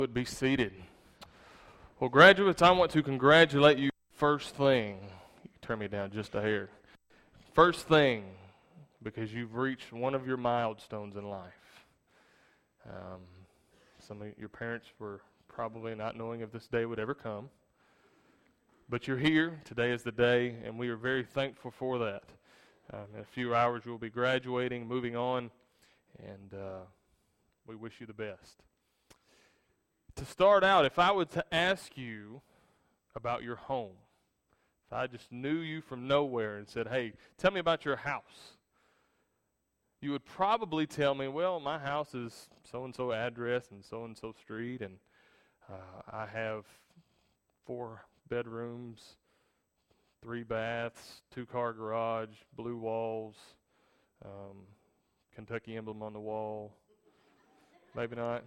Would be seated. Well, graduates, I want to congratulate you first thing. You can turn me down just a hair. First thing, because you've reached one of your milestones in life. Some of your parents were probably not knowing if this day would ever come. But you're here. Today is the day, and we are very thankful for that. In a few hours, you'll be graduating, moving on, and we wish you the best. To start out, if I were to ask you about your home, if I just knew you from nowhere and said, hey, tell me about your house, you would probably tell me, well, my house is so-and-so address and so-and-so street, and I have 4 bedrooms, 3 baths, 2-car garage, blue walls, Kentucky emblem on the wall. Maybe not.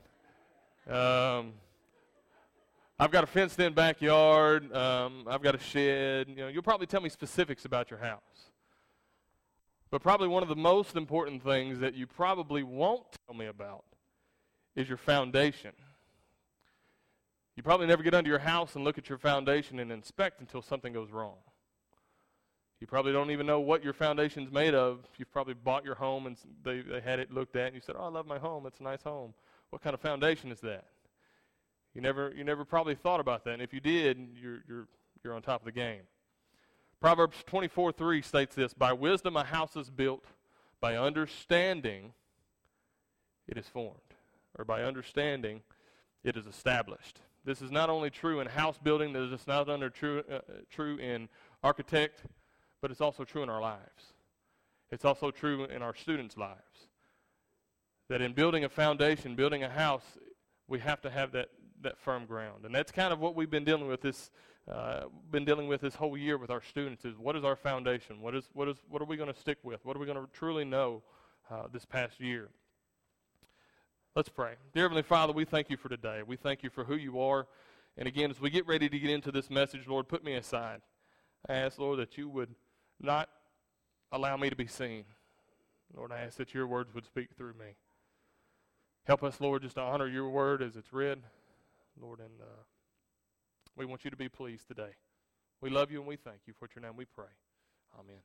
I've got a fenced-in backyard. I've got a shed. You'll probably tell me specifics about your house. But probably one of the most important things that you probably won't tell me about is your foundation. You probably never get under your house and look at your foundation and inspect until something goes wrong. You probably don't even know what your foundation's made of. You've probably bought your home and they had it looked at and you said, oh, I love my home. It's a nice home. What kind of foundation is that? You never probably thought about that, and if you did, you're on top of the game. Proverbs 24:3 states this: by wisdom a house is built, by understanding it is formed, or by understanding it is established. This is not only true in house building, this is not only true in architect, but it's also true in our lives. It's also true in our students' lives. That in building a foundation, building a house, we have to have that firm ground. And that's kind of what we've been dealing with this whole year with our students is what is our foundation? What are we going to stick with? What are we going to truly know this past year? Let's pray. Dear Heavenly Father, we thank you for today. We thank you for who you are. And again, as we get ready to get into this message, Lord, put me aside. I ask, Lord, that you would not allow me to be seen. Lord, I ask that your words would speak through me. Help us, Lord, just to honor your word as it's read, Lord, and we want you to be pleased today. We love you and we thank you. For your name we pray. Amen.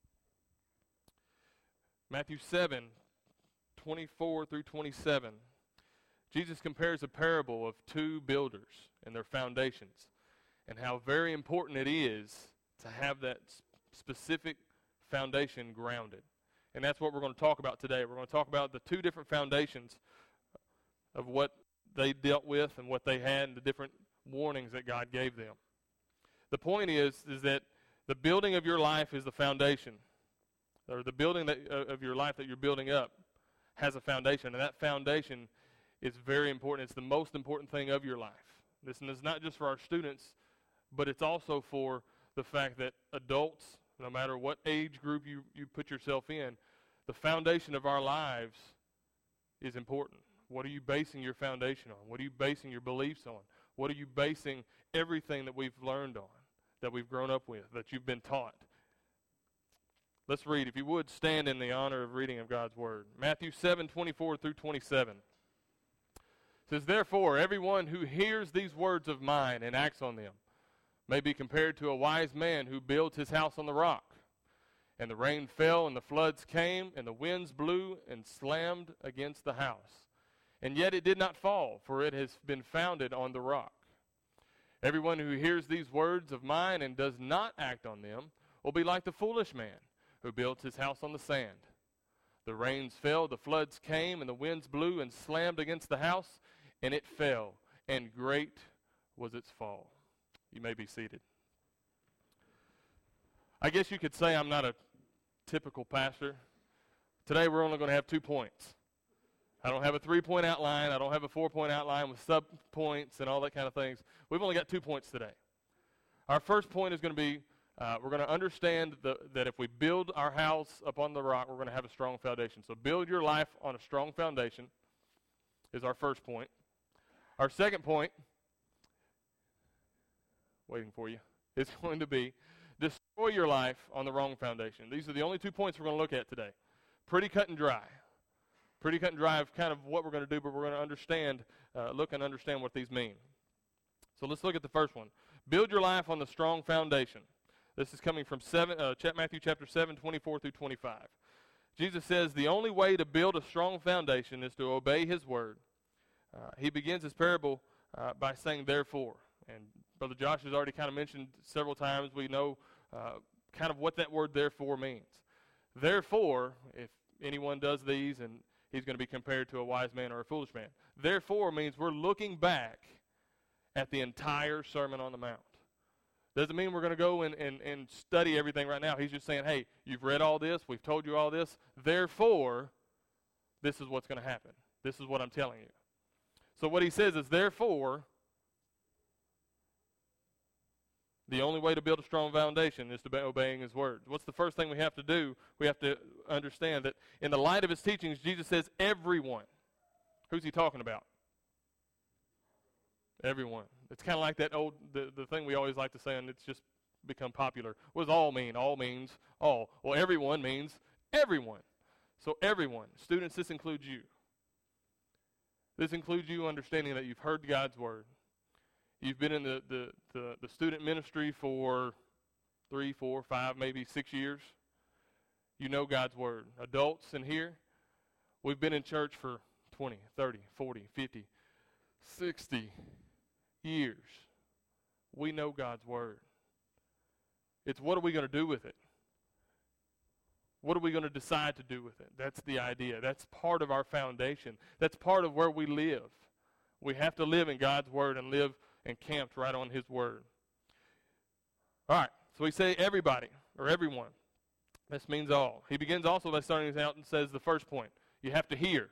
Matthew 7:24 through 27. Jesus compares a parable of 2 builders and their foundations and how very important it is to have that specific foundation grounded. And that's what we're going to talk about today. We're going to talk about the 2 different foundations of what they dealt with and what they had and the different warnings that God gave them. The point is that the building of your life is the foundation, or the building of your life that you're building up has a foundation, and that foundation is very important. It's the most important thing of your life. This is not just for our students, but it's also for the fact that adults, no matter what age group you put yourself in, the foundation of our lives is important. What are you basing your foundation on? What are you basing your beliefs on? What are you basing everything that we've learned on, that we've grown up with, that you've been taught? Let's read. If you would, stand in the honor of reading of God's word. Matthew 7:24 through 27. It says, therefore, everyone who hears these words of mine and acts on them may be compared to a wise man who built his house on the rock. And the rain fell, and the floods came, and the winds blew and slammed against the house. And yet it did not fall, for it has been founded on the rock. Everyone who hears these words of mine and does not act on them will be like the foolish man who built his house on the sand. The rains fell, the floods came, and the winds blew and slammed against the house, and it fell, and great was its fall. You may be seated. I guess you could say I'm not a typical pastor. Today we're only going to have 2 points. I don't have a 3-point outline. I don't have a 4-point outline with sub-points and all that kind of things. We've only got 2 points today. Our first point is going to be, we're going to understand that if we build our house upon the rock, we're going to have a strong foundation. So build your life on a strong foundation is our first point. Our second point, waiting for you, is going to be destroy your life on the wrong foundation. These are the only 2 points we're going to look at today. Pretty cut and dry. Pretty cut and dry of kind of what we're going to do, but we're going to look and understand what these mean. So let's look at the first one. Build your life on the strong foundation. This is coming from Matthew chapter 7, 24 through 25. Jesus says the only way to build a strong foundation is to obey his word. He begins his parable by saying, therefore. And Brother Josh has already kind of mentioned several times, we know kind of what that word therefore means. Therefore, if anyone does these, and he's going to be compared to a wise man or a foolish man. Therefore means we're looking back at the entire Sermon on the Mount. Doesn't mean we're going to go and study everything right now. He's just saying, hey, you've read all this. We've told you all this. Therefore, this is what's going to happen. This is what I'm telling you. So what he says is, therefore, the only way to build a strong foundation is to be obeying his words. What's the first thing we have to do? We have to understand that in the light of his teachings, Jesus says everyone. Who's he talking about? Everyone. It's kind of like that old, the thing we always like to say, and it's just become popular. What does all mean? All means all. Well, everyone means everyone. So everyone. Students, this includes you. This includes you understanding that you've heard God's word. You've been in the student ministry for 3, 4, 5, maybe 6 years. You know God's word. Adults in here, we've been in church for 20, 30, 40, 50, 60 years. We know God's word. It's what are we going to do with it? What are we going to decide to do with it? That's the idea. That's part of our foundation. That's part of where we live. We have to live in God's word and live encamped right on his word. All right, so we say everybody or everyone. This means all. He begins also by starting this out and says the first point. You have to hear.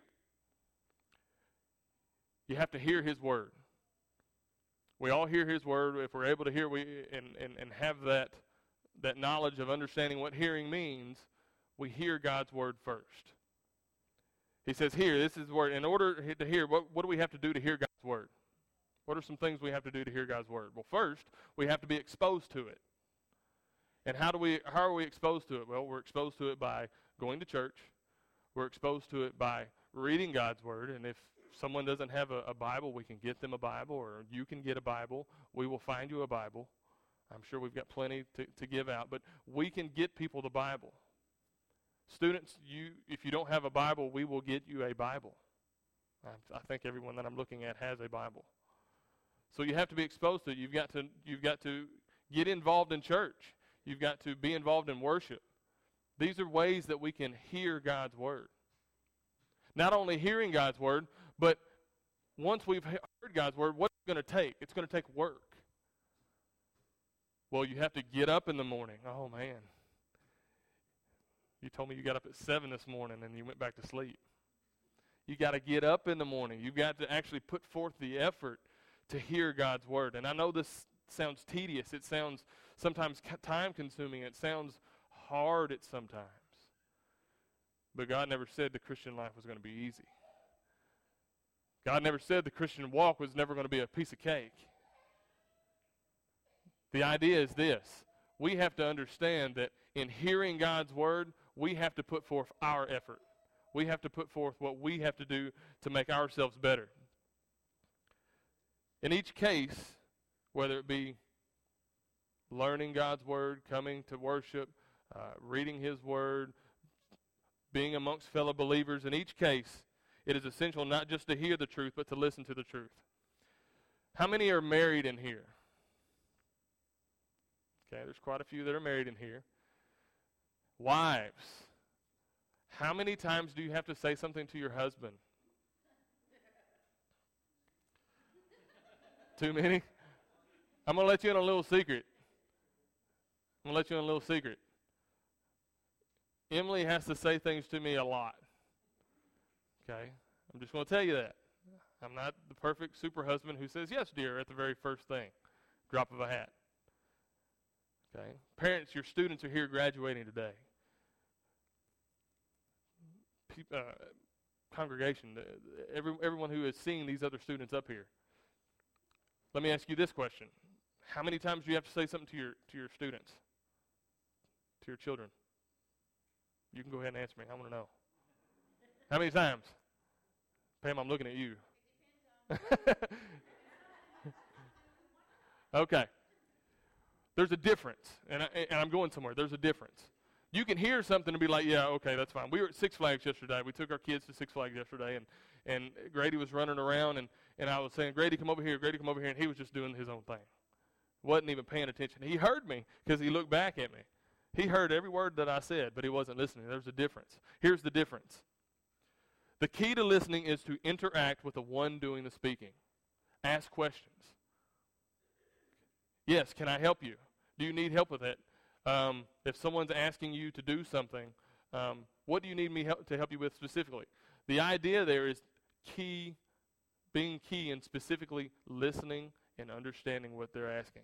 You have to hear his word. We all hear his word. If we're able to hear and have that knowledge of understanding what hearing means, we hear God's word first. He says, hear, this is the word. In order to hear, what do we have to do to hear God's word? What are some things we have to do to hear God's word? Well, first, we have to be exposed to it. And how are we exposed to it? Well, we're exposed to it by going to church. We're exposed to it by reading God's word. And if someone doesn't have a Bible, we can get them a Bible, or you can get a Bible. We will find you a Bible. I'm sure we've got plenty to give out, but we can get people the Bible. Students, if you don't have a Bible, we will get you a Bible. I think everyone that I'm looking at has a Bible. So you have to be exposed to it. You've got to get involved in church. You've got to be involved in worship. These are ways that we can hear God's word. Not only hearing God's word, but once we've heard God's word, what's it going to take? It's going to take work. Well, you have to get up in the morning. Oh, man. You told me you got up at 7 this morning and you went back to sleep. You got to get up in the morning. You've got to actually put forth the effort to hear God's word. And I know this sounds tedious. It sounds sometimes time-consuming. It sounds hard at sometimes. But God never said the Christian life was going to be easy. God never said the Christian walk was never going to be a piece of cake. The idea is this. We have to understand that in hearing God's word, we have to put forth our effort. We have to put forth what we have to do to make ourselves better. In each case, whether it be learning God's word, coming to worship, reading his word, being amongst fellow believers, in each case, it is essential not just to hear the truth, but to listen to the truth. How many are married in here? Okay, there's quite a few that are married in here. Wives, how many times do you have to say something to your husband? Too many? I'm going to let you in a little secret. Emily has to say things to me a lot. Okay? I'm just going to tell you that. I'm not the perfect super husband who says, yes, dear, at the very first thing. Drop of a hat. Okay? Parents, your students are here graduating today. Congregation, everyone who is seeing these other students up here. Let me ask you this question. How many times do you have to say something to your students? To your children? You can go ahead and answer me. I want to know. How many times? Pam, I'm looking at you. Okay. There's a difference, and I'm going somewhere. There's a difference. You can hear something and be like, yeah, okay, that's fine. We were at Six Flags yesterday. We took our kids to Six Flags yesterday, and Grady was running around, and I was saying, Grady, come over here, Grady, come over here, and he was just doing his own thing. Wasn't even paying attention. He heard me because he looked back at me. He heard every word that I said, but he wasn't listening. There's a difference. Here's the difference. The key to listening is to interact with the one doing the speaking. Ask questions. Yes, can I help you? Do you need help with it? If someone's asking you to do something, what do you need me to help you with specifically? The idea there is being key and specifically listening and understanding what they're asking.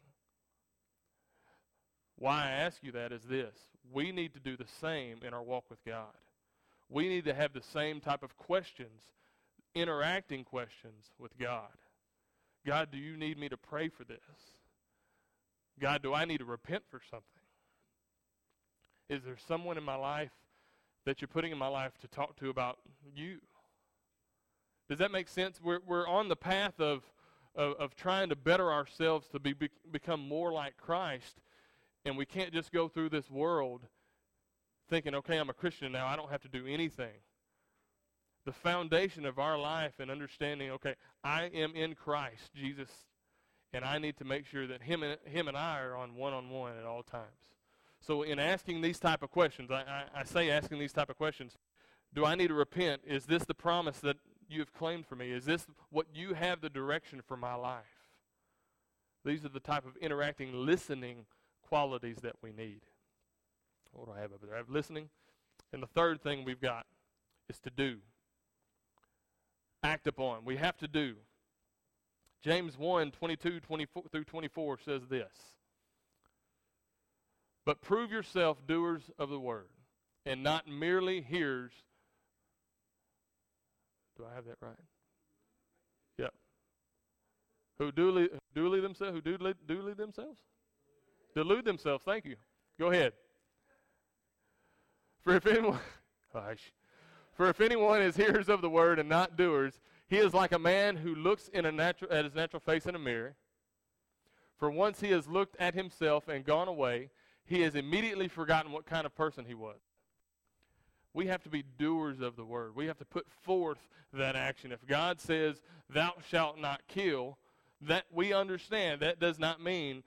Why I ask you that is this. We need to do the same in our walk with God. We need to have the same type of questions, interacting questions with God. God, do you need me to pray for this? God, do I need to repent for something? Is there someone in my life that you're putting in my life to talk to about you? Does that make sense? We're on the path of trying to better ourselves to become more like Christ, and we can't just go through this world thinking, okay, I'm a Christian now, I don't have to do anything. The foundation of our life and understanding, okay, I am in Christ, Jesus, and I need to make sure that him and I are on one-on-one at all times. So in asking these type of questions, I say asking these type of questions, do I need to repent? Is this the promise that you have claimed for me? Is this what you have the direction for my life? These are the type of interacting, listening qualities that we need. What do I have over there? I have listening. And the third thing we've got is to do. Act upon. We have to do. James 1, 22 24 through 24 says this. But prove yourself doers of the word, and not merely hearers. Do I have that right? Yep. Who delude themselves? Delude themselves. Thank you. Go ahead. For if anyone is hearers of the word and not doers, he is like a man who looks at his natural face in a mirror. For once he has looked at himself and gone away, he has immediately forgotten what kind of person he was. We have to be doers of the word. We have to put forth that action. If God says, thou shalt not kill, that we understand that does not mean,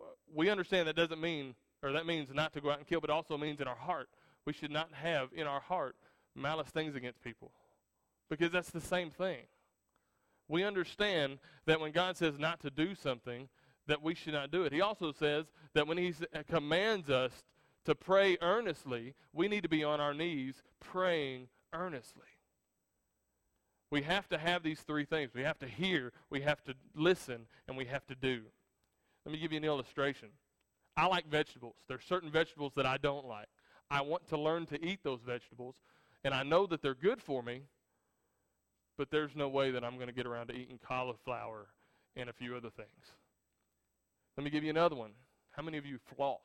that means not to go out and kill, but also means in our heart. We should not have in our heart malice things against people, because that's the same thing. We understand that when God says not to do something, that we should not do it. He also says that when he commands us to pray earnestly, we need to be on our knees praying earnestly. We have to have these three things. We have to hear, we have to listen, and we have to do. Let me give you an illustration. I like vegetables. There are certain vegetables that I don't like. I want to learn to eat those vegetables, and I know that they're good for me, but there's no way that I'm going to get around to eating cauliflower and a few other things. Let me give you another one. How many of you floss?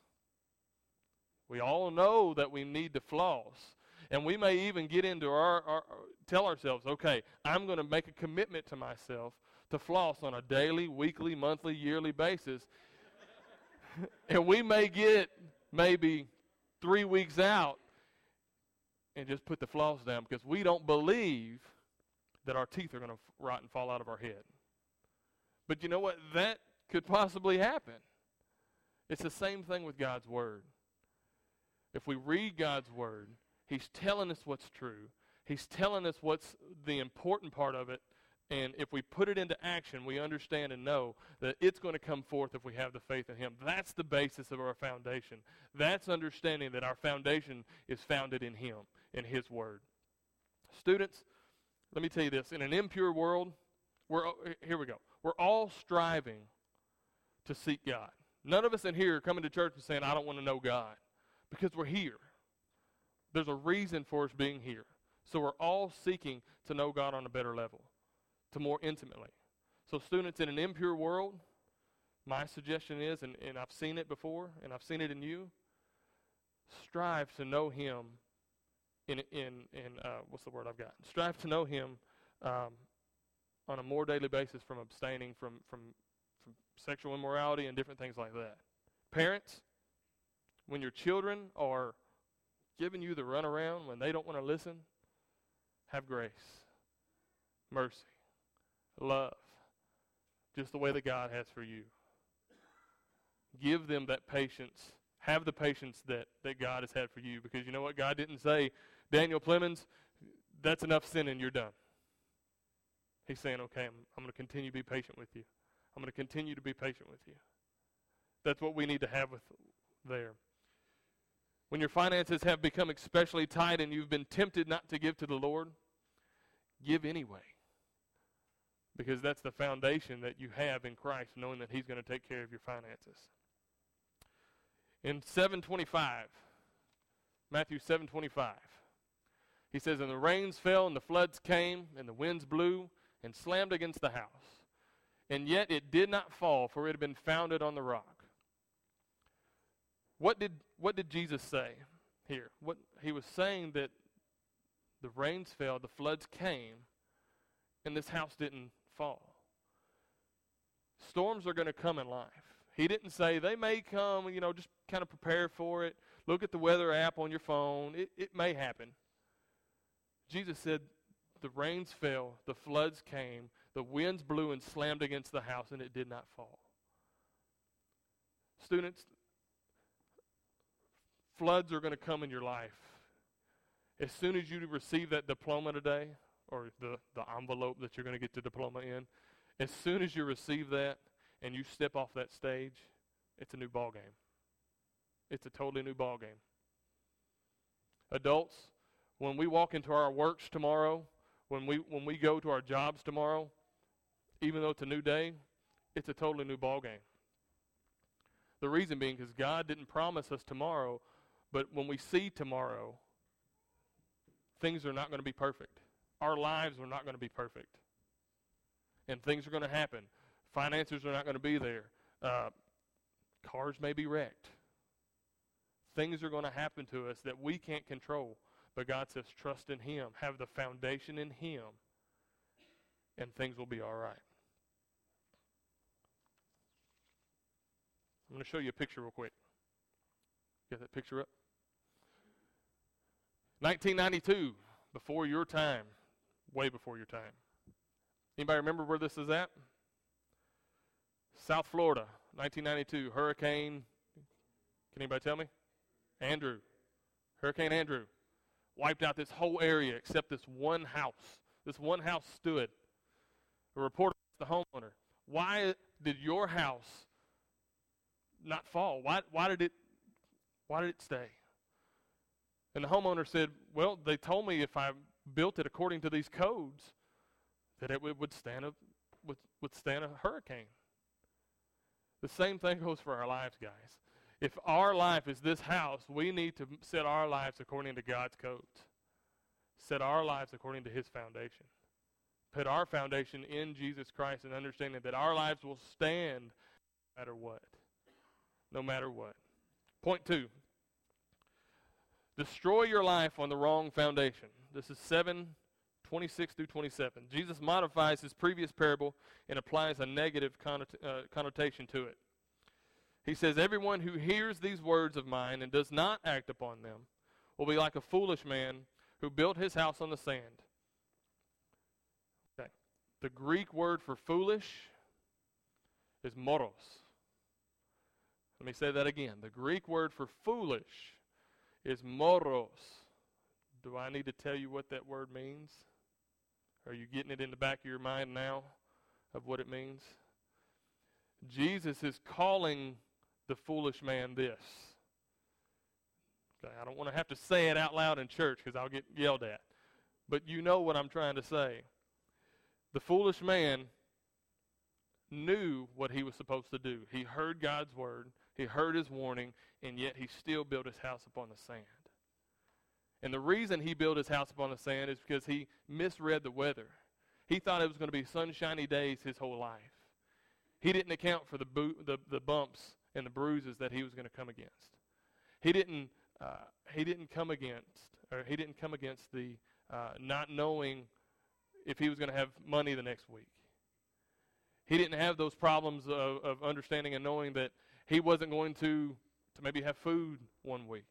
We all know that we need to floss, and we may even get into tell ourselves, okay, I'm going to make a commitment to myself to floss on a daily, weekly, monthly, yearly basis, and we may get maybe 3 weeks out and just put the floss down because we don't believe that our teeth are going to rot and fall out of our head. But you know what? That could possibly happen. It's the same thing with God's word. If we read God's word, he's telling us what's true. He's telling us what's the important part of it. And if we put it into action, we understand and know that it's going to come forth if we have the faith in him. That's the basis of our foundation. That's understanding that our foundation is founded in him, in his word. Students, let me tell you this. In an impure world, here we go. We're all striving to seek God. None of us in here are coming to church and saying, I don't want to know God, because we're here. There's a reason for us being here. So we're all seeking to know God on a better level, to more intimately. So students, in an impure world, my suggestion is, and I've seen it before, and I've seen it in you, strive to know him in what's the word I've got? Strive to know him on a more daily basis from abstaining from sexual immorality and different things like that. Parents, when your children are giving you the runaround, when they don't want to listen, have grace, mercy, love, just the way that God has for you. Give them that patience. Have the patience that God has had for you, because you know what? God didn't say, Daniel Plemons, that's enough sinning, you're done. He's saying, okay, I'm going to continue to be patient with you. I'm going to continue to be patient with you. That's what we need to have with there. When your finances have become especially tight and you've been tempted not to give to the Lord, give anyway. Because that's the foundation that you have in Christ, knowing that He's going to take care of your finances. In 7:25, Matthew 7:25, he says, and the rains fell, and the floods came, and the winds blew, and slammed against the house. And yet it did not fall, for it had been founded on the rock. What did Jesus say here? He was saying that the rains fell, the floods came, and this house didn't fall. Storms are going to come in life. He didn't say they may come, just kind of prepare for it. Look at the weather app on your phone. It may happen. Jesus said the rains fell, the floods came, the winds blew and slammed against the house, and it did not fall. Students, floods are going to come in your life. As soon as you receive that diploma today, or the envelope that you're going to get the diploma in, as soon as you receive that and you step off that stage, it's a new ball game. It's a totally new ball game. Adults, when we walk into our works tomorrow, when we go to our jobs tomorrow, even though it's a new day, it's a totally new ball game. The reason being because God didn't promise us tomorrow, but when we see tomorrow, things are not going to be perfect. Our lives are not going to be perfect. And things are going to happen. Finances are not going to be there. Cars may be wrecked. Things are going to happen to us that we can't control. But God says, trust in Him. Have the foundation in Him. And things will be all right. I'm going to show you a picture real quick. Get that picture up? 1992, before your time. Way before your time. Anybody remember where this is at? South Florida, 1992, Hurricane, can anybody tell me? Andrew. Hurricane Andrew. Wiped out this whole area except this one house. This one house stood. A reporter asked the homeowner, why did your house not fall? Why did it stay? And the homeowner said, well, they told me if I built it according to these codes that it would withstand a hurricane. The same thing goes for our lives, guys. If our life is this house, we need to set our lives according to God's codes. Set our lives according to His foundation. Put our foundation in Jesus Christ and understanding that our lives will stand no matter what. No matter what. Point 2. Destroy your life on the wrong foundation. This is 7:26 through 27. Jesus modifies His previous parable and applies a negative connotation to it. He says, everyone who hears these words of mine and does not act upon them will be like a foolish man who built his house on the sand. Okay. The Greek word for foolish is moros. Let me say that again. The Greek word for foolish is moros. Do I need to tell you what that word means? Are you getting it in the back of your mind now of what it means? Jesus is calling the foolish man this. Okay, I don't want to have to say it out loud in church because I'll get yelled at. But you know what I'm trying to say. The foolish man knew what he was supposed to do. He heard God's word. He heard His warning, and yet he still built his house upon the sand. And the reason he built his house upon the sand is because he misread the weather. He thought it was going to be sunshiny days his whole life. He didn't account for the bumps and the bruises that he was going to come against. He didn't come against the not knowing if he was going to have money the next week. He didn't have those problems of understanding and knowing that he wasn't going to maybe have food one week.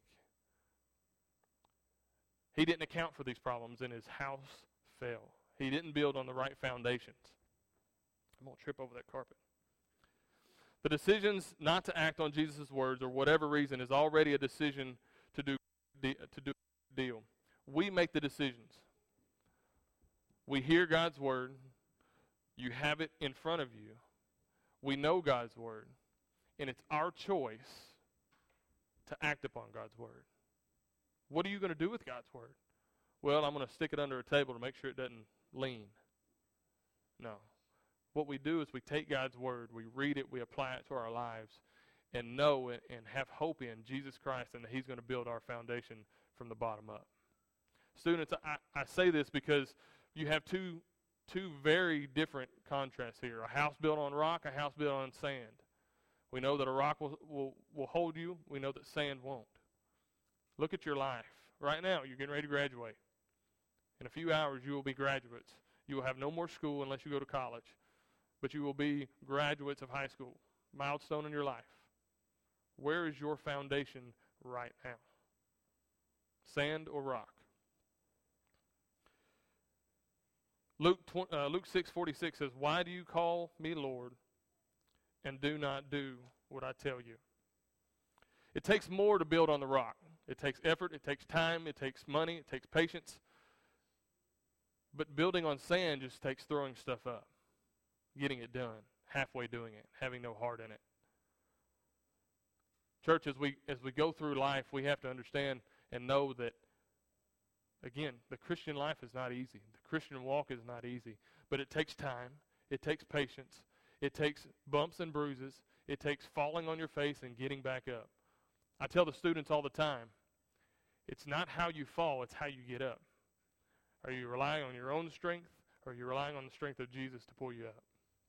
He didn't account for these problems, and his house fell. He didn't build on the right foundations. I'm going to trip over that carpet. The decisions not to act on Jesus' words or whatever reason is already a decision to do a deal. We make the decisions. We hear God's word. You have it in front of you. We know God's word. And it's our choice to act upon God's word. What are you going to do with God's word? Well, I'm going to stick it under a table to make sure it doesn't lean. No. What we do is we take God's word, we read it, we apply it to our lives, and know and have hope in Jesus Christ and that he's going to build our foundation from the bottom up. Students, I say this because you have two very different contrasts here. A house built on rock, a house built on sand. We know that a rock will hold you. We know that sand won't. Look at your life. Right now, you're getting ready to graduate. In a few hours, you will be graduates. You will have no more school unless you go to college. But you will be graduates of high school. Milestone in your life. Where is your foundation right now? Sand or rock? Luke 6:46 says, "Why do you call me Lord and do not do what I tell you?" It takes more to build on the rock. It takes effort, it takes time, it takes money, it takes patience. But building on sand just takes throwing stuff up, getting it done, halfway doing it, having no heart in it. Church, as we go through life, we have to understand and know that, again, the Christian life is not easy. The Christian walk is not easy. But it takes time. It takes patience. It takes bumps and bruises. It takes falling on your face and getting back up. I tell the students all the time, it's not how you fall, it's how you get up. Are you relying on your own strength, or are you relying on the strength of Jesus to pull you up?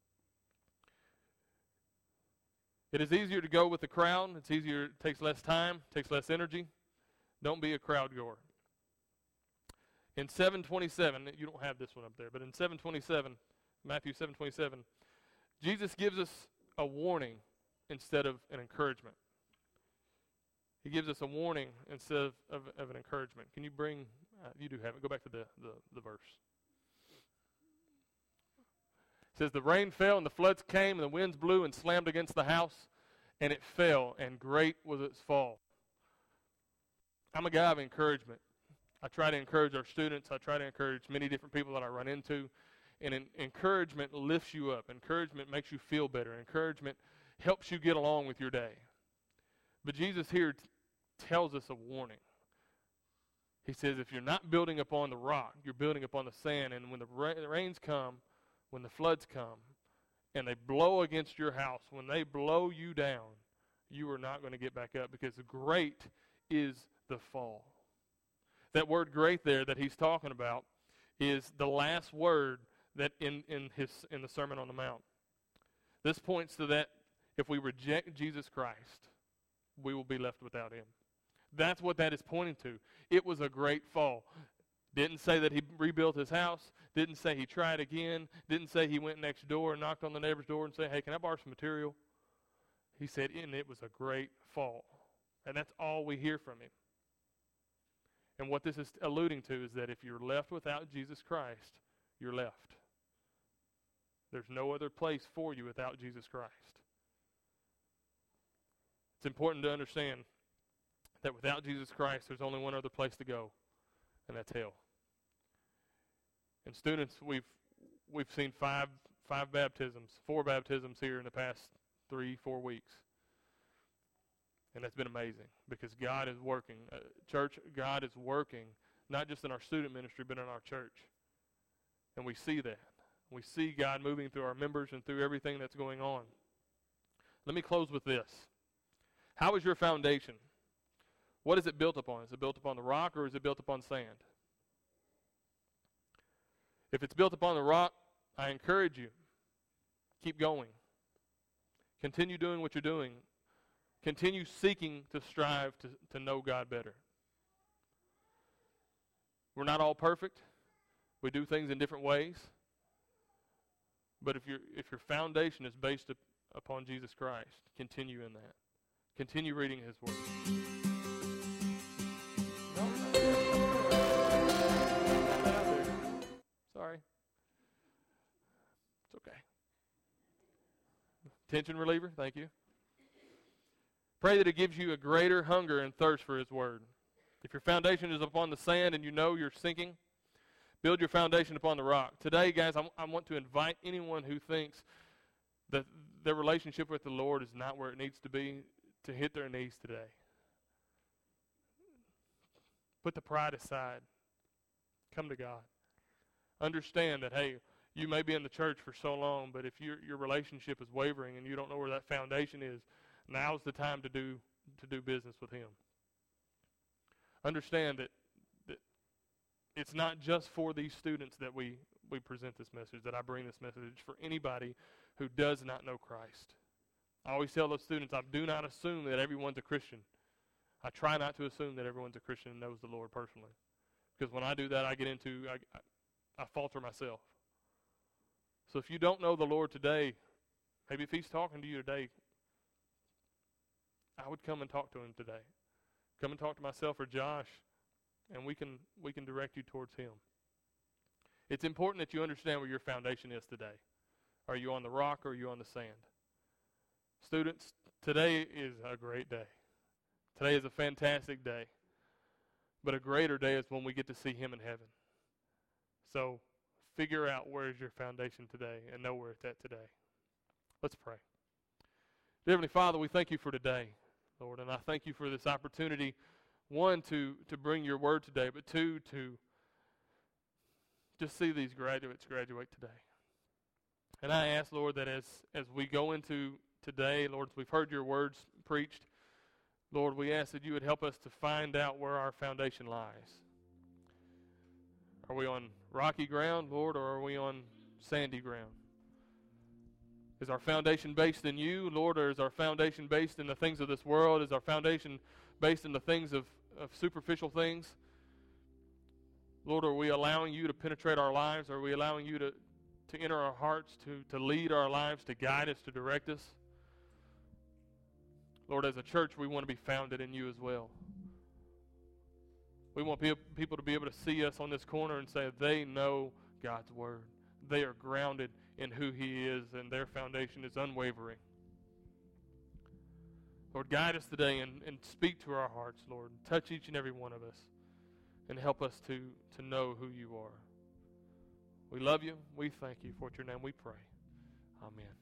It is easier to go with the crowd. It's easier, it takes less time, takes less energy. Don't be a crowd goer. In 7:27, you don't have this one up there, but in 7:27, Matthew 7:27, Jesus gives us a warning instead of an encouragement. He gives us a warning instead of an encouragement. Can you bring, you do have it, go back to the verse. It says, "The rain fell and the floods came and the winds blew and slammed against the house, and it fell, and great was its fall." I'm a guy of encouragement. I try to encourage our students. I try to encourage many different people that I run into. And encouragement lifts you up. Encouragement makes you feel better. Encouragement helps you get along with your day. But Jesus here tells us a warning. He says, if you're not building upon the rock, you're building upon the sand. And when the rains come, when the floods come, and they blow against your house, when they blow you down, you are not going to get back up, because great is the fall. That word "great" there that he's talking about is the last word that in the Sermon on the Mount. This points to that if we reject Jesus Christ, we will be left without him. That's what that is pointing to. It was a great fall. Didn't say that he rebuilt his house. Didn't say he tried again. Didn't say he went next door and knocked on the neighbor's door and said, "Hey, can I borrow some material?" He said, and it was a great fall. And that's all we hear from him. And what this is alluding to is that if you're left without Jesus Christ, you're left. There's no other place for you without Jesus Christ. It's important to understand that without Jesus Christ, there's only one other place to go, and that's hell. And students, we've seen five baptisms, 4 baptisms here in the past 3-4 weeks. And that's been amazing, because God is working. Church, God is working, not just in our student ministry, but in our church. And we see that. We see God moving through our members and through everything that's going on. Let me close with this. How is your foundation? What is it built upon? Is it built upon the rock, or is it built upon sand? If it's built upon the rock, I encourage you, keep going. Continue doing what you're doing. Continue seeking to strive to know God better. We're not all perfect, We do things in different ways. But if your foundation is based upon Jesus Christ, continue in that. Continue reading His Word. Sorry. It's okay. Tension reliever, thank you. Pray that it gives you a greater hunger and thirst for His Word. If your foundation is upon the sand and you know you're sinking, build your foundation upon the rock. Today, guys, I want to invite anyone who thinks that their relationship with the Lord is not where it needs to be to hit their knees today. Put the pride aside. Come to God. Understand that, hey, you may be in the church for so long, but if your relationship is wavering and you don't know where that foundation is, now's the time to do business with Him. Understand that it's not just for these students that we present this message, that I bring this message. It's for anybody who does not know Christ. I always tell those students, I do not assume that everyone's a Christian. I try not to assume that everyone's a Christian and knows the Lord personally. Because when I do that, I falter myself. So if you don't know the Lord today, maybe if He's talking to you today, I would come and talk to Him today. Come and talk to myself or Josh, and we can direct you towards Him. It's important that you understand where your foundation is today. Are you on the rock or are you on the sand? Students, today is a great day. Today is a fantastic day. But a greater day is when we get to see Him in heaven. So figure out where is your foundation today and know where it's at today. Let's pray. Dear Heavenly Father, we thank You for today, Lord, and I thank You for this opportunity, one, to bring Your Word today, but two, to just see these graduates graduate today. And I ask, Lord, that as we go into today, Lord, as we've heard Your words preached, Lord, we ask that You would help us to find out where our foundation lies. Are we on rocky ground, Lord, or are we on sandy ground? Is our foundation based in You, Lord, or is our foundation based in the things of this world? Is our foundation based in the things of superficial things? Lord, are we allowing You to penetrate our lives? Are we allowing You to enter our hearts, to lead our lives, to guide us, to direct us? Lord, as a church, we want to be founded in You as well. We want people to be able to see us on this corner and say they know God's Word. They are grounded in who He is, and their foundation is unwavering. Lord, guide us today and speak to our hearts, Lord. Touch each and every one of us and help us to know who You are. We love You. We thank You. For your name we pray. Amen.